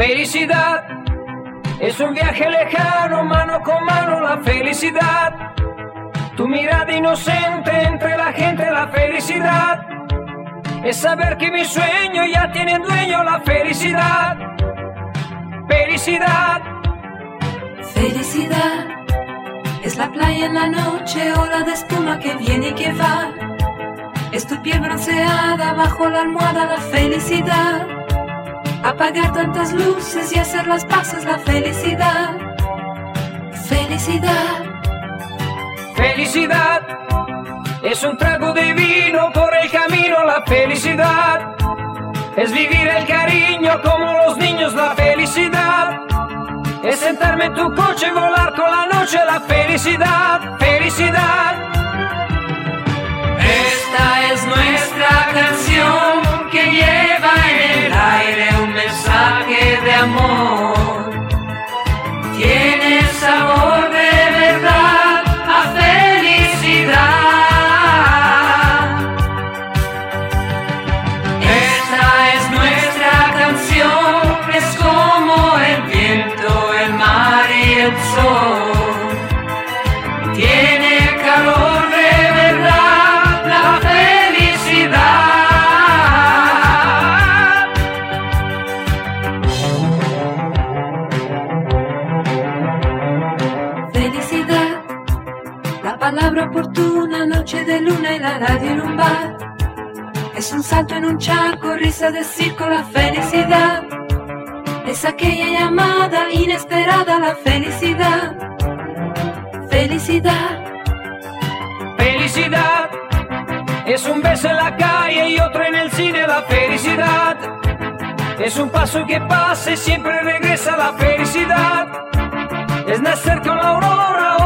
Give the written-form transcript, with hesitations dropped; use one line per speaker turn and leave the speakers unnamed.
Felicidad es un viaje lejano, mano con mano la felicidad. Tu mirada inocente entre la gente, la felicidad es saber que mi sueño ya tiene dueño, la felicidad. Felicidad.
Felicidad es la playa en la noche, ola de espuma que viene y que va. Es tu piel bronceada bajo la almohada, la felicidad. Apagar tantas luces y hacer las paces, la felicidad. Felicidad.
Felicidad es un trago de vino por el camino, la felicidad es vivir el cariño como los niños, la felicidad es sentarme en tu coche y volar con la noche, la felicidad. Felicidad.
Esta es nuestra canción que lleva en el aire un mensaje de amor. Tiene sabor de verdad a felicidad. Esta es nuestra canción, es como el viento, el mar y el sol. Tiene calor de verdad la felicidad.
Felicidad, la palabra oportuna, noche de luna y la radio en un bar. Es un salto en un charco, risa de circo, la felicidad. Es aquella llamada inesperada, la felicidad. Felicidad.
Felicidad es un beso en la calle y otro en el cine, la felicidad es un paso que pasa y siempre regresa, la felicidad es nacer con la aurora